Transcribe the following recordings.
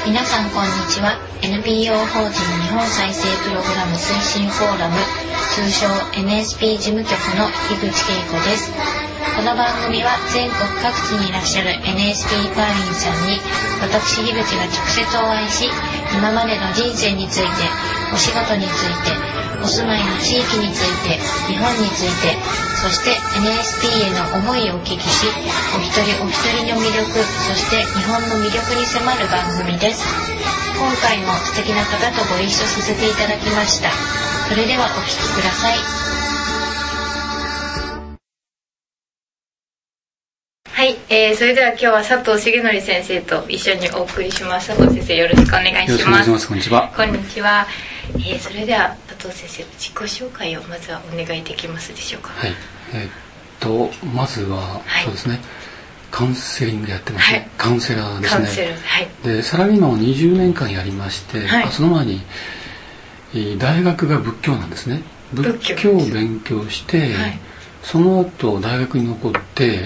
皆さんこんにちは。 NPO 法人日本再生プログラム推進フォーラム、通称 NSP 事務局の樋口恵子です。この番組は全国各地にいらっしゃる NSP 会員さんに私樋口が直接お会いし、今までの人生について、お仕事について、お住まいの地域について、日本について、そして NSP への思いをお聞きし、お一人お一人の魅力、そして日本の魅力に迫る番組です。今回も素敵な方とご一緒させていただきました。それではお聞きください。はい、それでは今日は佐藤重則先生と一緒にお送りします。佐藤先生、よろしくお願いします。 よろしくお願いします。こんにちは。 こんにちは。それでは佐藤先生、自己紹介をまずはお願いできますでしょうか。 はい、まずは、そうですね、カウンセリングやってますね、カウンセラーですね。 カウンセラー、はい。 でサラリーマンを20年間やりまして、その前に大学が仏教なんですね。仏教を勉強して、その後大学に残って、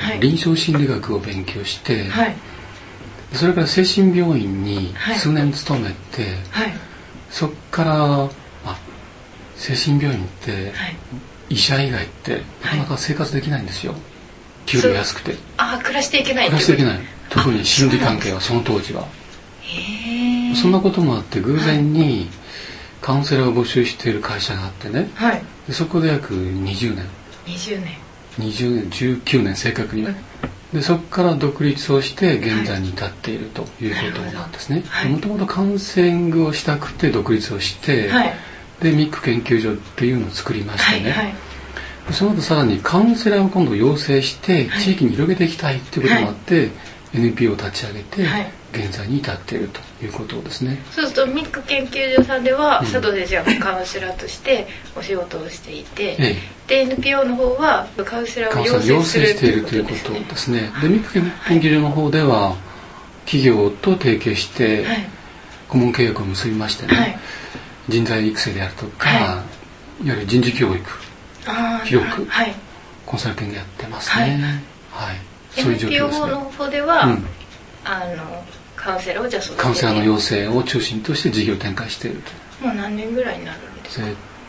臨床心理学を勉強して、それから精神病院に数年勤めて、そこから精神病院って、医者以外ってなかなか生活できないんですよ。給料安くて。 暮らしていけない。 特に心理関係はその当時は。そんなこともあって偶然にカウンセラーを募集している会社があってね、でそこで約19年正確に、でそこから独立をして現在に至っているということなんですね。もともとカウンセリングをしたくて独立をして、でミック研究所っていうのを作りましてね、その後さらにカウンセラーを今度養成して地域に広げていきたいっていうこともあって、NPO を立ち上げて現在に至っているということですね。 そうするとミック研究所さんでは佐藤先生がカウンセラーとしてお仕事をしていて、で NPO の方はカウンセラーを養成しているということですね。でミック研究所の方では企業と提携して顧問契約を結びましてね、人材育成であるとか、いわゆる人事教育広くコンサルティングやってますね。そういう状況ですね。NPO の方では、カウンセラーをじゃあカウンセラーの養成を中心として事業展開していると。もう何年ぐらいになるんですか。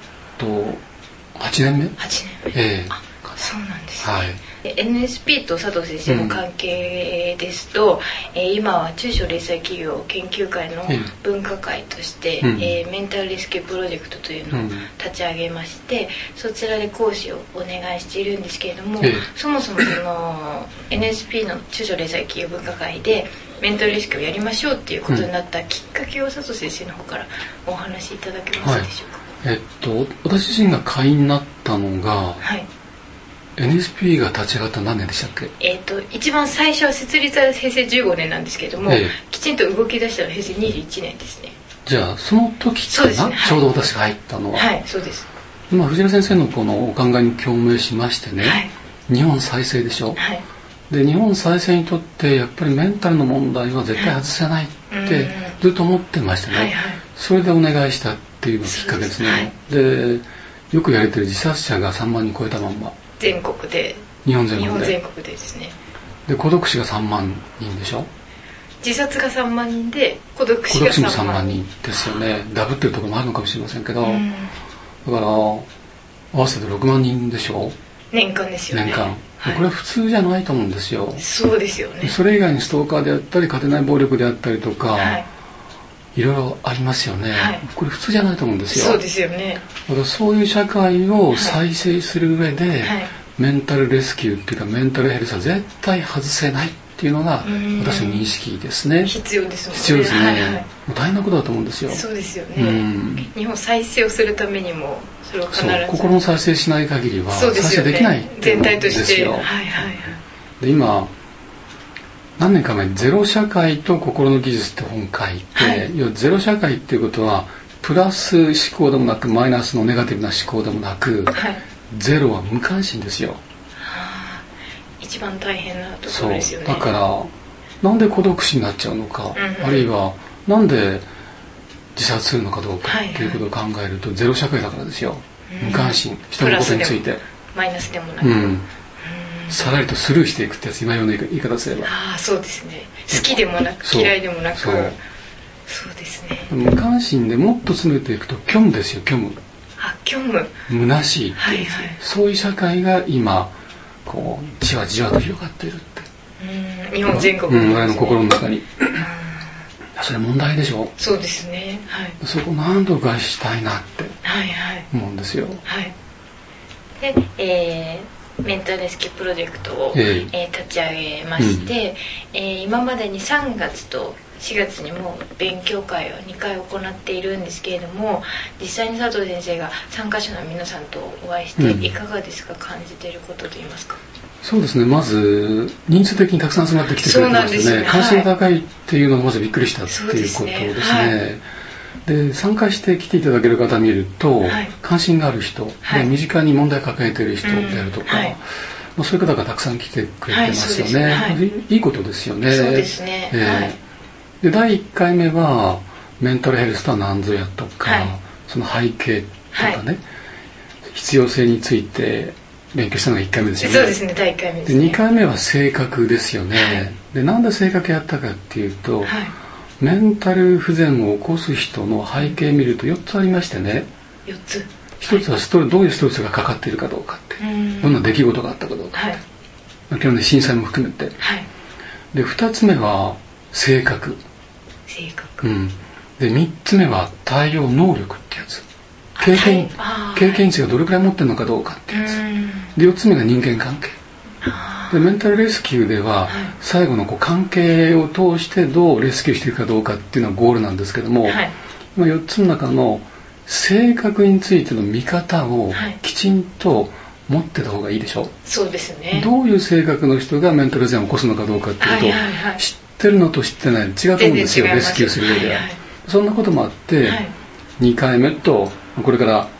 8年目。 そうなんですね。NSP と佐藤先生の関係ですと、今は中小零細企業研究会の分科会として、メンタルレスキュープロジェクトというのを立ち上げまして、そちらで講師をお願いしているんですけれども、そもそもその NSP の中小零細企業分科会でメンタルレスキューをやりましょうっていうことになったきっかけを佐藤先生の方からお話しいただけますでしょうか。 私自身が会員になったのが、NSP が立ち上がった何年でしたっけ。 一番最初は設立は平成15年なんですけれども、きちんと動き出したのは平成21年ですね。 じゃあその時かな、ちょうど私が入ったのは。 そうです。 藤原先生のこのお考えに共鳴しましてね、日本再生でしょ。で日本再生にとってやっぱりメンタルの問題は絶対外せないってずっと思ってましたね。それでお願いしたっていうのがきっかけですね。でよく言われてる自殺者が3万人超えたまんま、 全国で、日本全国でですね。で孤独死が3万人でしょ。 自殺が3万人で孤独死が 3 万人ですよね。ダブってるところもあるのかもしれませんけど、だから合わせて6万人でしょ。 年間ですよね。 年間、これは普通じゃないと思うんですよ。 そうですよね。 それ以外にストーカーであったり家庭内暴力であったりとか、いろいろありますよね。これ普通じゃないと思うんですよ。 そうですよね。 だからそういう社会を再生する上で、メンタルレスキューっていうかメンタルヘルスは絶対外せないっていうのが私の認識ですね。 必要ですもんね。 必要ですね。もう大変なことだと思うんですよ。 そうですよね。日本再生をするためにもそれを必ず心の再生しない限りは再生できない全体として。 で今何年か前にゼロ社会と心の技術って本書いて、要はゼロ社会っていうことはプラス思考でもなくマイナスのネガティブな思考でもなく、ゼロは無関心ですよ。 一番大変なところですよね。 だからなんで孤独死になっちゃうのか、あるいはなんで自殺するのかどうかっていうことを考えるとゼロ社会だからですよ。無関心、人のことについてマイナスでもなく、 さらりとスルーしていくってやつ、今ような言い方すれば。 そうですね。好きでもなく嫌いでもなく、 そうですね。 無関心でもっと詰めていくと虚無ですよ、虚無。 虚無。 虚しいっていう、そういう社会が今こうじわじわと広がっているって。 日本全国に、我々の心の中に。それ問題でしょ。 そうですね。 そこを何とかしたいなって思うんですよ。 で、メンタルレスキュープロジェクトを、立ち上げまして、今までに3月と4月にも勉強会を2回行っているんですけれども、実際に佐藤先生が参加者の皆さんとお会いしていかがですか、感じていることといいますか。 そうですね、まず人数的にたくさん集まってきてくれてましてね、関心が高いっていうのがまずびっくりしたっていうことですね。で、参加して来ていただける方を見ると、関心がある人、で身近に問題を抱えている人であるとか、そういう方がたくさん来てくれてますよね。いいことですよね。 そうですね。 で、第1回目はメンタルヘルスとは何ぞやとか、その背景とかね、必要性について勉強したのが1回目ですよね。 そうですね、第1回目ですね。 で、2回目は性格ですよね。で、なんで性格やったかっていうと、メンタル不全を起こす人の背景を見ると4つありましてね。 4つ。 1つはどういうストレスがかかっているかどうかって、どんな出来事があったかどうかって、基本的に震災も含めて。で、2つ目は性格。で、3つ目は対応能力ってやつ。経験値がどれくらい持ってるのかどうかってやつ。で、4つ目が人間関係。で、メンタルレスキューでは最後の関係を通してどうレスキューしていくかどうかっていうのがゴールなんですけども、今4つの中の性格についての見方をきちんと持ってた方がいいでしょ。 そうですね。 どういう性格の人がメンタル不全を起こすのかどうかっていうと、知ってるのと知ってないの違うと思うんですよ、レスキューする上では。そんなこともあって、2回目とこれから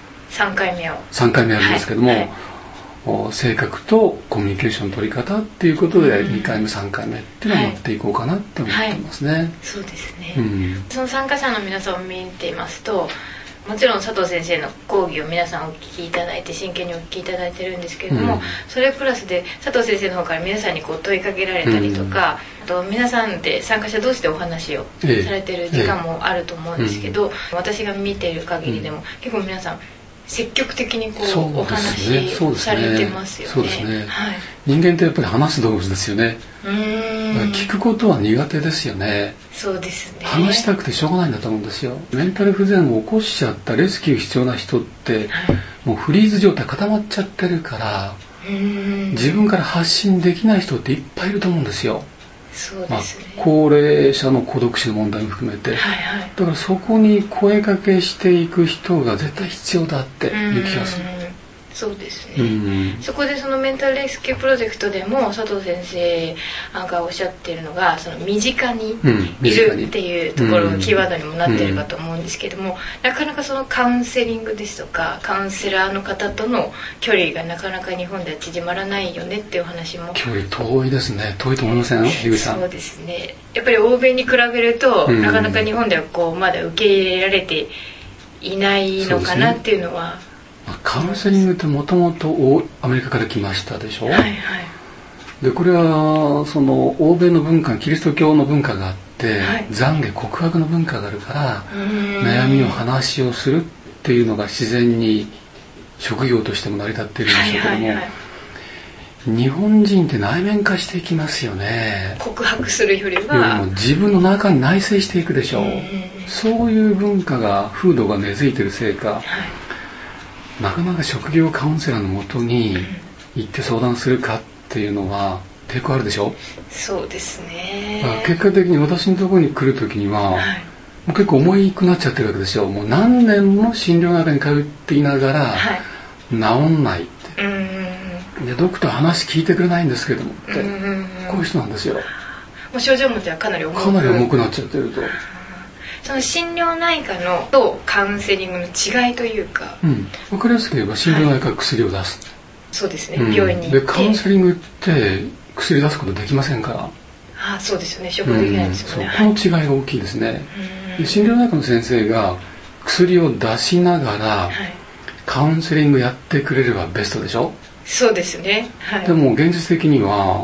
3回目あるんですけども、性格とコミュニケーションの取り方っていうことで2回目3回目っていうのを持っていこうかなって思ってますね。 そうですね。その参加者の皆さんを見ていますと、もちろん佐藤先生の講義を皆さんお聞きいただいて真剣にお聞きいただいてるんですけれども、それプラスで佐藤先生の方から皆さんに問いかけられたりとか、あと皆さんで参加者同士でお話をされてる時間もあると思うんですけど、私が見ている限りでも結構皆さん積極的にお話されてますよね。 そうですね。人間ってやっぱり話す動物ですよね。聞くことは苦手ですよね。 そうですね。 話したくてしょうがないんだと思うんですよ。メンタル不全を起こしちゃったレスキュー必要な人って、もうフリーズ状態固まっちゃってるから、自分から発信できない人っていっぱいいると思うんですよ。 そうですね。 高齢者の孤独死の問題も含めて、だからそこに声かけしていく人が絶対必要だっていう気がする。 そうですね。そこでそのメンタルレスキュープロジェクトでも佐藤先生がおっしゃっているのが、その身近にいるっていうところのキーワードにもなっているかと思うんですけども、なかなかそのカウンセリングですとかカウンセラーの方との距離がなかなか日本では縮まらないよねっていう話も。 距離遠いですね。遠いと思いません？樋口さん。 そうですね。やっぱり欧米に比べると、なかなか日本ではまだ受け入れられていないのかなっていうのは。 カウンセリングってもともとアメリカから来ましたでしょ。で、これはその欧米の文化、キリスト教の文化があって、懺悔告白の文化があるから、悩みを話をするっていうのが自然に職業としても成り立っているんでしょうけども、日本人って内面化していきますよね。 告白するよりは自分の中に内省していくでしょう。そういう文化が風土が根付いてるせいか、なかなか職業カウンセラーのもとに行って相談するかっていうのは抵抗あるでしょ。 そうですね。 結果的に私のところに来る時には、もう結構重くなっちゃってるわけですよ。もう何年も診療内科に通っていながら、治んないって、でドクター話聞いてくれないんですけどもって、こういう人なんですよ。もう症状もじゃかなり重くなっちゃってると。 その心療内科のとカウンセリングの違いというか、 分かりやすく言えば心療内科は薬を出す、 そうですね、病院に行って。 でカウンセリングって薬出すことできませんから。 そうですよね、処方できないですよね。 この違いが大きいですね。で心療内科の先生が薬を出しながら、カウンセリングやってくれればベストでしょ。 そうですね、 でも現実的には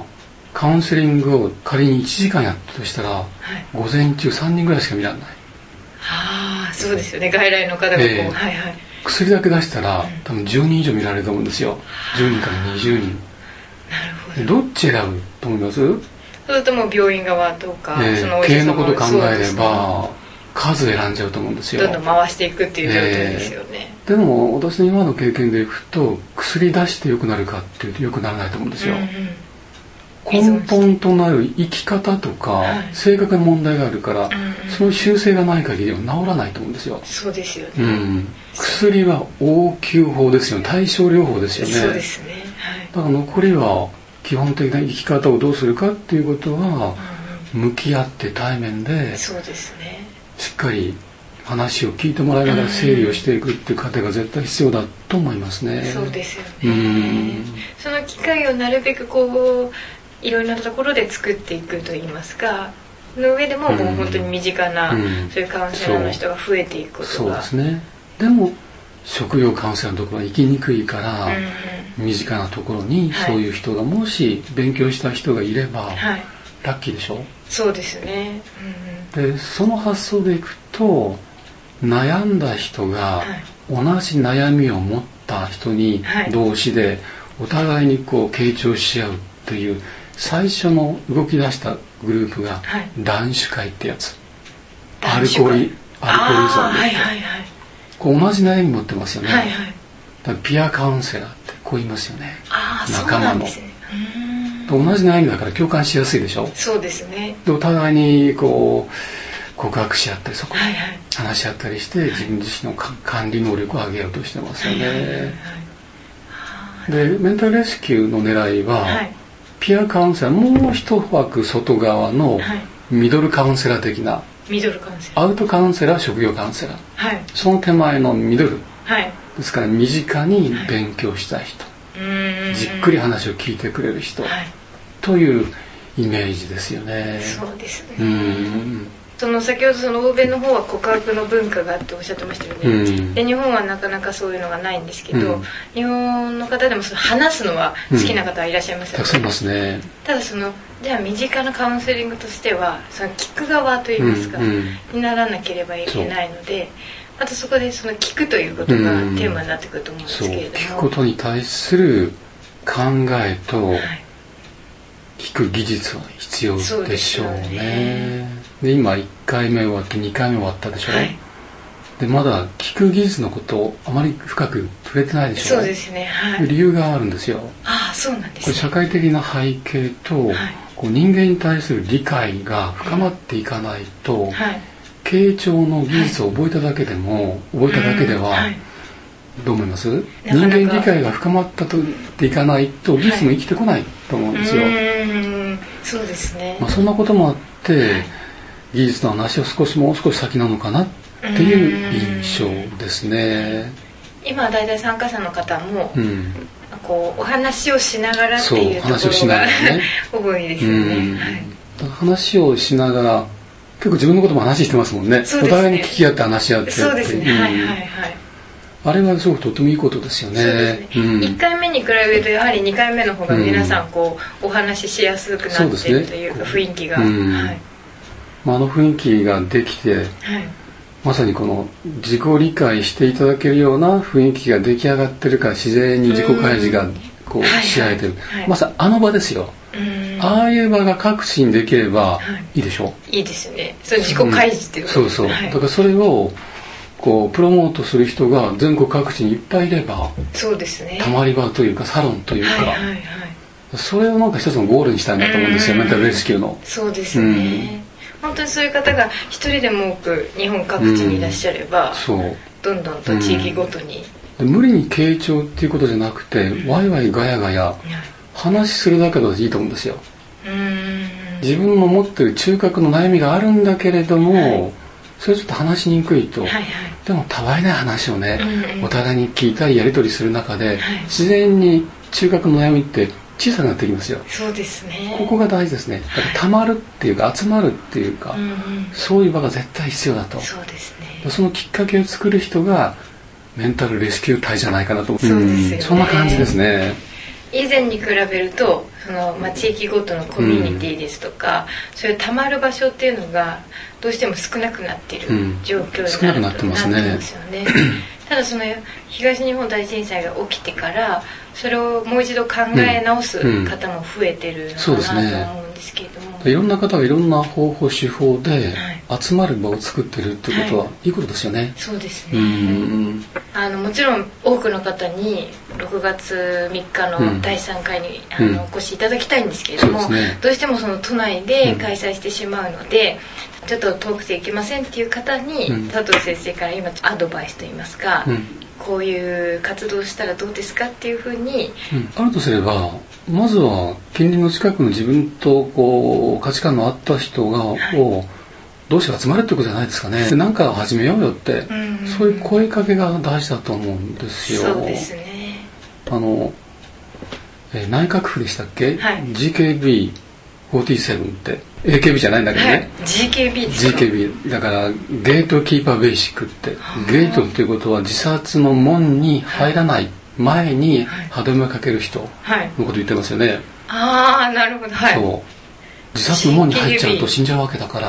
カウンセリングを仮に1時間やったとしたら、午前中3人ぐらいしか見られない。 そうですよね。外来の方がこう、 薬だけ出したら、多分10人以上見られると思うんですよ。10人から20人。 なるほど。 どっち選ぶと思います？ それとも病院側とか、そのお医経営者様のことを考えれば、数選んじゃうと思うんですよ。 どんどん回していくっていう状態ですよね。 でも私の今の経験でいくと、薬出して良くなるかっていうと良くならないと思うんですよ。根本となる生き方とか、性格に問題があるから、その修正がない限りは治らないと思うんですよ。 そうですよね。 薬は応急法ですよね。対症療法ですよね。 そうですね。 だから残りは基本的な生き方をどうするかっていうことは、向き合って対面で、 そうですね。 しっかり話を聞いてもらいながら整理をしていくっていう過程が絶対必要だと思いますね。 そうですよね。その機会をなるべくこういろいろなところで作っていくといいますか、の上でももう本当に身近な、そういうカウンセラーの人が増えていくことが。 そうですね。でも職業カウンセラーのところは行きにくいから、身近なところにそういう人がもし勉強した人がいれば、ラッキーでしょ。 そうですね。 でその発想でいくと、悩んだ人が同じ悩みを持った人に同士でお互いにこう傾聴し合うという最初の動き出したグループが断酒会ってやつ。アルコール依存でこう同じ悩み持ってますよね。だからピアカウンセラーってこう言いますよね。仲間の。同じ悩みだから共感しやすいでしょ。 そうですね。 でお互いにこう告白し合ったり、そこで話し合ったりして、自分自身の管理能力を上げようとしてますよね。でメンタルレスキューの狙いは、ピアカウンセラーもう一枠外側のミドルカウンセラー的な、アウトカウンセラーは職業カウンセラー、その手前のミドル、ですから身近に勉強した人、じっくり話を聞いてくれる人、というイメージですよね。 そうですね。先ほどその欧米の方は告白の文化があっておっしゃってましたよね。で日本はなかなかそういうのがないんですけど、日本の方でもその話すのは好きな方はいらっしゃいますよね。 たくさんいますね。 ただじゃあ身近なカウンセリングとしてはその聞く側といいますか、にならなければいけないので、またそこでその聞くということがテーマになってくると思うんですけれども、 聞くことに対する考えと、聞く技術は必要でしょうね。で今1回目終わって2回目終わったでしょ。でまだ聞く技術のことをあまり深く触れてないでしょ。 そうですね。 理由があるんですよ。 そうなんですね。 これ社会的な背景と、こう人間に対する理解が深まっていかないと、傾聴の技術を覚えただけでは、どう思います？人間理解が深まっていかないと技術も生きてこないと思うんですよ。 そうですね。 そんなこともあって、技術の話をもう少し先なのかなっていう印象ですね。 今だいたい参加者の方も、こうお話をしながらっていうところが多いですよね。 話をしながら結構自分のことも話してますもんね。お互いに聞き合って話し合って。 そうですね。 あれはすごくとてもいいことですよね。 1回目に比べるとやはり2回目の方が皆さんこうお話ししやすくなっているというか雰囲気が。 あの雰囲気ができて、まさにこの自己理解していただけるような雰囲気が出来上がってるから自然に自己開示がこうし合えてる。まさにあの場ですよ。ああいう場が各地にできればいいでしょ。 いいですね。それ自己開示っていうこと。 そうだからそれをこうプロモートする人が全国各地にいっぱいいれば、 そうですね。 たまり場というかサロンというか、それをなんか一つのゴールにしたいなと思うんですよ。メンタルレスキューの。 そうですね。本当にそういう方が一人でも多く日本各地にいらっしゃれば、どんどんと地域ごとに、 無理に傾聴っていうことじゃなくて、ワイワイガヤガヤ話するだけでいいと思うんですよ。自分の持ってる中核の悩みがあるんだけれども、それちょっと話しにくいと、でもたわいない話をね、お互いに聞いたりやり取りする中で、自然に中核の悩みって小さくなってきますよ。 そうですね。 ここが大事ですね。だから溜まるっていうか集まるっていうか、そういう場が絶対必要だと。 そうですね。 そのきっかけを作る人がメンタルレスキュー隊じゃないかなと。 そうですよね。 そんな感じですね。 以前に比べると地域ごとのコミュニティですとか、そういうたまる場所っていうのがどうしても少なくなっている状況になってますよね。ただ東日本大震災が起きてからそれをもう一度考え直す方も増えてるのかなと思うんですけれども、 いろんな方がいろんな方法手法で集まる場を作ってるってことはいいことですよね。 そうですね。もちろん多くの方に6月3日の第3回にお越しいただきたいんですけれども、どうしても都内で開催してしまうので、ちょっと遠くて行けませんっていう方に佐藤先生から今アドバイスといいますか、こういう活動をしたらどうですかっていうふうに、 あるとすれば、まずは近隣の近くの自分と価値観の合った人をどうして集まるってことじゃないですかね。なんか始めようよって、そういう声かけが大事だと思うんですよ。 そうですね。 内閣府でしたっけ、GKB47 ってAKB じゃないんだけどね、 GKB ですか。 GKB だからゲートキーパーベーシックって、ゲートっていうことは自殺の門に入らない前に歯止めをかける人のこと言ってますよね。 ああ、なるほど。はい。 そう、自殺の門に入っちゃうと死んじゃうわけだから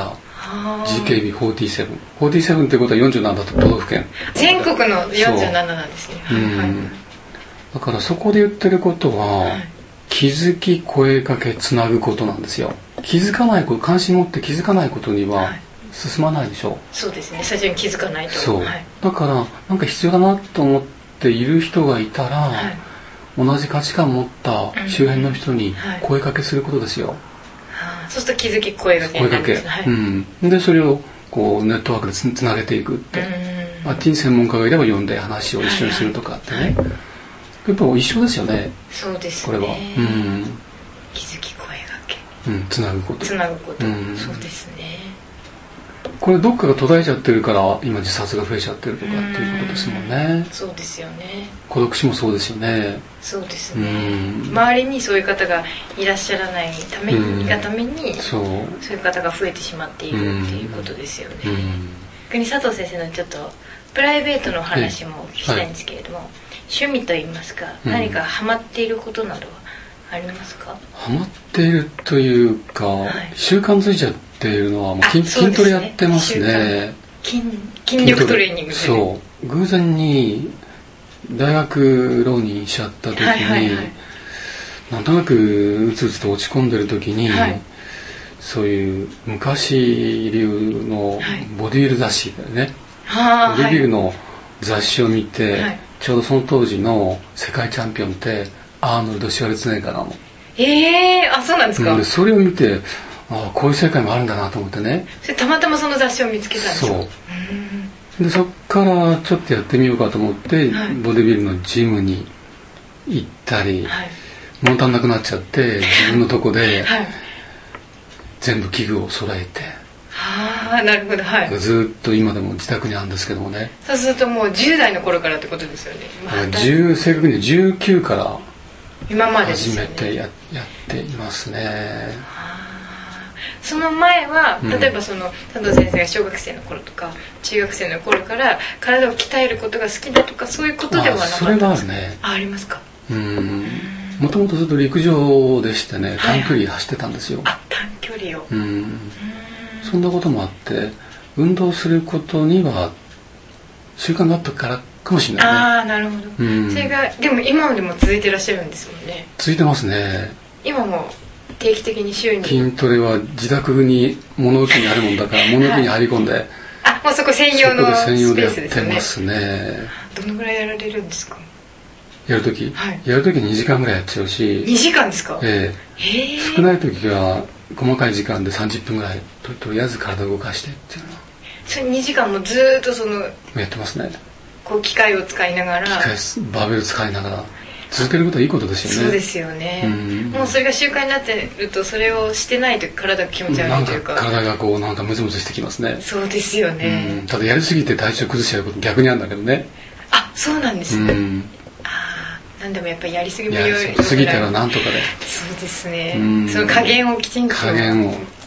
、GKB47 47っていうことは47都道府県、 全国の47なんですね。 だからそこで言ってることは、気づき、声かけ、つなぐことなんですよ。気づかないこと、関心持って気づかないことには進まないでしょう。 そうですね。最初に気づかないと。 そう、だからなんか必要だなと思っている人がいたら、同じ価値観を持った周辺の人に声かけすることですよ。 そうすると気づき、声かけになるんですね。 でそれをネットワークでつなげていくって、あっちに専門家がいれば呼んで話を一緒にするとかってね、やっぱ一緒ですよね。 そうですね。 これは、 気づき、声かけ、 つなぐこと、 そうですね。 これどっかが途絶えちゃってるから今自殺が増えちゃってるとかっていうことですもんね。 そうですよね。 孤独死もそうですよね。 そうですね。周りにそういう方がいらっしゃらないために、そういう方が増えてしまっているっていうことですよね。逆に佐藤先生のちょっとプライベートの話も聞きたいんですけれども、趣味といいますか、何かハマっていることなどはありますか？ ハマっているというか、習慣づいちゃっているのはもう筋トレやってますね。 筋力トレーニング。 そう、偶然に大学浪人しちゃった時に、なんとなくうつうつと落ち込んでる時に、そういう昔流のボディービル雑誌だよね、ボディービルの雑誌を見て、ちょうどその当時の世界チャンピオンってアーノルド・シュワルツェネッガーなの。 あ、そうなんですか。 でそれを見て、こういう世界もあるんだなと思ってね。 それたまたまその雑誌を見つけたんですか？そうでそっからちょっとやってみようかと思って、ボディビルのジムに行ったり、物足んなくなっちゃって自分のとこで全部器具を揃えて、 なるほど。 ずっと今でも自宅にあるんですけどもね。 そうするともう10代の頃からってことですよね。 正確に19から今まで始めてやっていますね。 その前は例えば佐藤先生が小学生の頃とか中学生の頃から体を鍛えることが好きだとか、そういうことではなかったんですか？ それはあるね。 ありますか？ もともとずっと陸上でしてね、短距離走ってたんですよ。 短距離を。 そんなこともあって運動することには習慣があったからかもしれないね。 なるほど。それがでも今でも続いてらっしゃるんですもんね。 続いてますね。 今も定期的に週に。 筋トレは自宅に物置にあるもんだから物置に入り込んで、 もうそこ専用のスペースですやってますね。 どのぐらいやられるんですか？ やるとき2時間ぐらいやっちゃうし。 2時間ですか？ 少ないときは細かい時間で30分ぐらい とりあえず体を動かしてっていうのは。 それ2時間もずっとやってますね。 こう機械を使いながら、 バーベル使いながら続けることはいいことですよね。 そうですよね。もうそれが習慣になってると、それをしてないと体が気持ち悪いというか、 体がなんかムズムズしてきますね。 そうですよね。 ただやりすぎて体調崩しちゃうこと逆にあるんだけどね。 そうなんですね。なんでもやっぱりやりすぎも良い。 過ぎたらなんとかで。 そうですね。その加減をきちんと。 加減を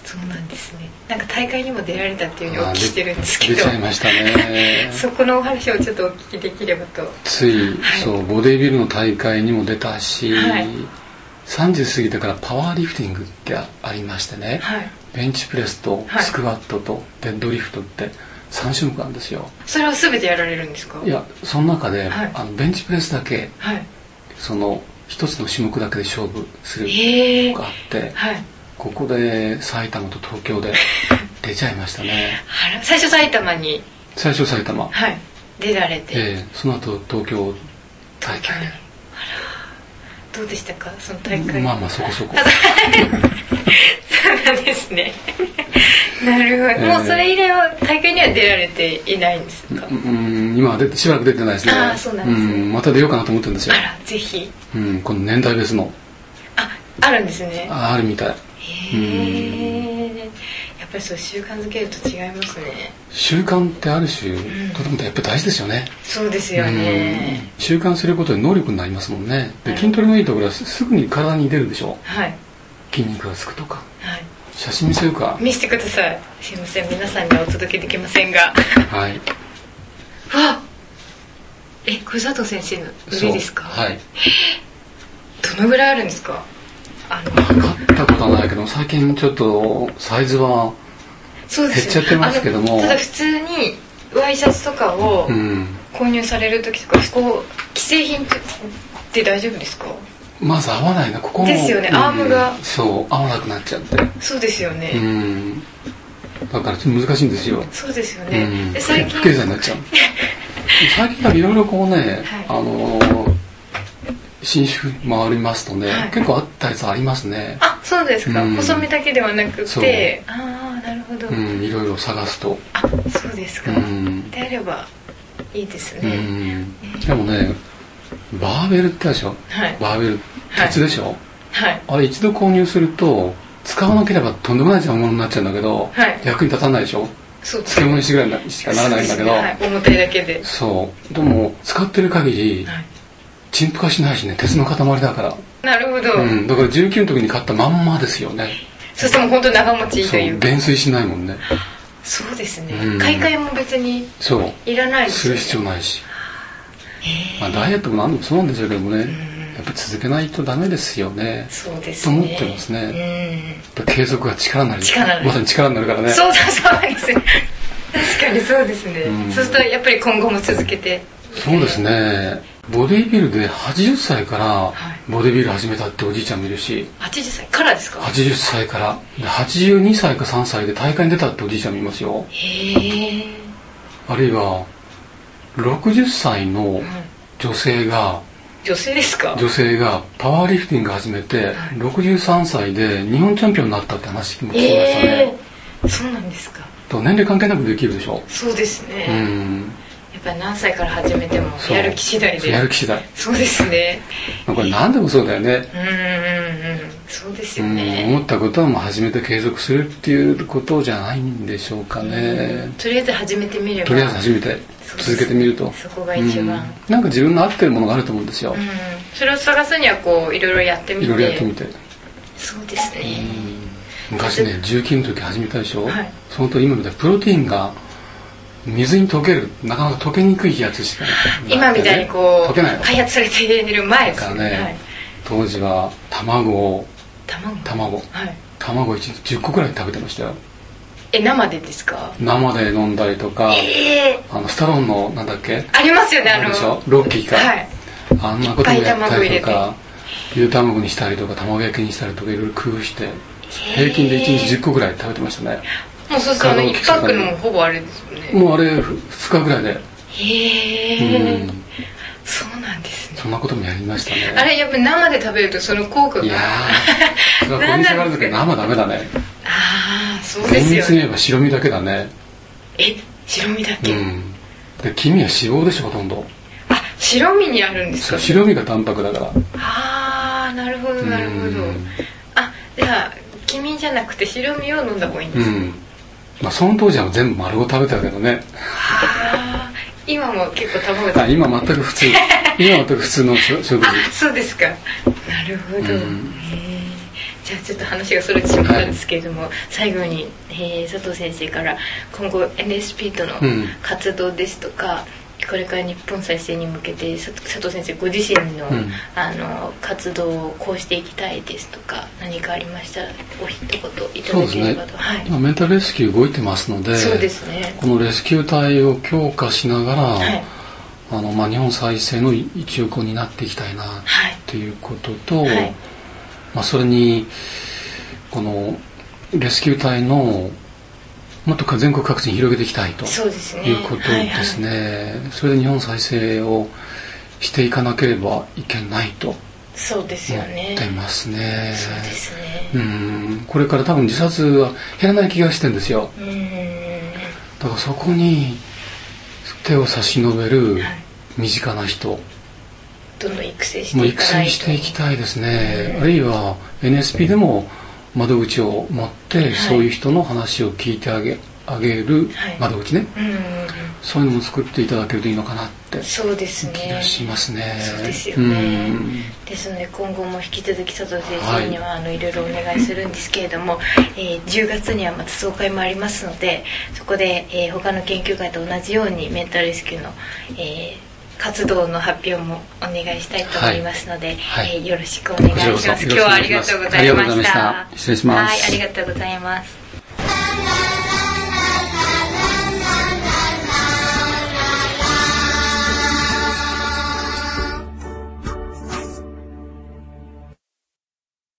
そうなんですね。なんか大会にも出られたっていうふうにお聞きしてるんですけど、 出ちゃいましたねそこのお話をちょっとお聞きできればと。 つい、そうボディビルの大会にも出たし、30過ぎてからパワーリフティングってありましてね、ベンチプレスとスクワットとデッドリフトって3種目なんですよ。 それは全てやられるんですか？ いや、その中で、ベンチプレスだけ、その一つの種目だけで勝負するのがあって、ここで埼玉と東京で出ちゃいましたね最初埼玉に出られて、 その後東京大会で。 どうでしたか、その大会？ まあまあそこそこそうなんですねなるほど、もうそれ以来は大会には出られていないんですか？ 今はしばらく出てないですね。 そうなんですね。 また出ようかなと思ってるんですよ。 あら、ぜひ。 この年代別のあるんですね。 あるみたい。 やっぱりそう習慣づけると違いますね。 習慣ってある種、とてもやっぱり大事ですよね。 そうですよね。 習慣することで能力になりますもんね。で、筋トレのいいところはすぐに体に出るでしょ。筋肉がつくとか。写真見せるか。 見せてください。すいません、皆さんにはお届けできませんが。 はい。 わ、これ佐藤先生の腕ですか？どのぐらいあるんですか？ 測ったことはないけど、最近ちょっとサイズは減っちゃってますけども、 ただ普通にワイシャツとかを購入される時とか、こう既製品って大丈夫ですか？ まず合わないな、ここもですよね、アームがそう合わなくなっちゃって。 そうですよね。 だからちょっと難しいんですよ。 そうですよね。最近不経済になっちゃう最近はいろいろこうね、新種回りますとね、結構あったやつありますね。 そうですか。細身だけではなくて、なるほど。 いろいろ探すと。 そうですか。であればいいですね。 しかもね、バーベルってあるでしょ。バーベル鉄でしょ。あれ一度購入すると使わなければとんでもない邪魔者になっちゃうんだけど、役に立たないでしょ。漬物にしぐらいしかならないんだけど、 重たいだけで。 そうでも使ってる限り陳腐化しないしね、鉄の塊だから。 なるほど。 だから19の時に買ったまんまですよね。 そしてもう本当長持ちというか。 減衰しないもんね。 そうですね。買い替えも別にいらないする必要ないし。ダイエットも何でもそうなんでしょうけどもね、やっぱり続けないとダメですよね。 そうですと思ってますね。やっぱ継続は力になる。まさに力になるからね。 そうですね。確かにそうですね。そうするとやっぱり今後も続けて。 そうですね。ボディビルで80歳からボディビル始めたっておじいちゃんもいるし。 80歳からですか ？80歳からで82歳か3歳で大会に出たっておじいちゃんもいますよ。あるいは60歳の女性がですか？ 女性がパワーリフティング始めて、63歳で日本チャンピオンになったって話も聞きましたね。 そうなんですか。 年齢関係なくできるでしょ。 そうですね。やっぱり何歳から始めてもやる気次第で。 やる気次第。 そうですね。 これ何でもそうだよね。 そうですよね。 思ったことはもう始めて継続するっていうことじゃないんでしょうかね。 とりあえず始めてみれば。 とりあえず始めて続けてみると。 そこが一番。 なんか自分の合ってるものがあると思うんですよ。 それを探すにはこういろいろやってみて。 いろいろやってみて。 そうですね。 昔ね、19の時始めたでしょ。そのと今みたいにプロテインが水に溶ける、なかなか溶けにくいやつしかない。 今みたいにこう開発されている前ですね。当時は卵1日10個くらい食べてましたよ。 生でですか？ 生で飲んだりとか、スタローンのなんだっけありますよね、 ロッキーか、あんなこともやったりとか、ゆで卵にしたりとか卵焼きにしたりとかいろいろ工夫して平均で1日10個ぐらい食べてましたね。 もうそうすると1パックのもほぼあれですよね。 もうあれ2日ぐらいで。 そうなんですね。 そんなこともやりましたね。 あれやっぱり生で食べるとその効果が。 いやー、それはポイントがあるんですけど生ダメだね。 そうですよね。 厳密に言えば白身だけだね。 白身だけ。 で黄身は脂肪でしょ、ほとんど。 白身にあるんですか？ 白身がタンパクだから。 なるほどなるほど。じゃあ黄身じゃなくて白身を飲んだ方がいいんですか？ その当時は全部丸ごと食べてたけどね。 今も結構卵食べて今全く普通今全く普通の食事。 そうですか。なるほど。 じゃあちょっと話がそれてしまったんですけれども、最後に、佐藤先生から今後 NSP との活動ですとか、これから日本再生に向けて佐藤先生ご自身の、活動をこうしていきたいですとか何かありましたらお一言いただければと。 今メンタルレスキュー動いてますので、 そうですね、 このレスキュー隊を強化しながら、日本再生の一翼を担っていきたいなっていうことと、それにこのレスキュー隊のもっと全国各地に広げていきたいということですね。それで日本再生をしていかなければいけないと思ってますね。 そうですね。 これから多分自殺は減らない気がしてるんですよ。だからそこに手を差し伸べる身近な人、 どんどん育成していきたいですね。あるいは NSP でも窓口を持って、そういう人の話を聞いてあげる窓口ね、そういうのも作っていただけるといいのかなって気がしますね。 そうですよね。ですので今後も引き続き佐藤先生にはいろいろお願いするんですけれども、10月にはまた総会もありますので、そこで、他の研究会と同じようにメンタルレスキューの、活動の発表もお願いしたいと思いますので、よろしくお願いします。今日はありがとうございました。 失礼します。 ありがとうございます。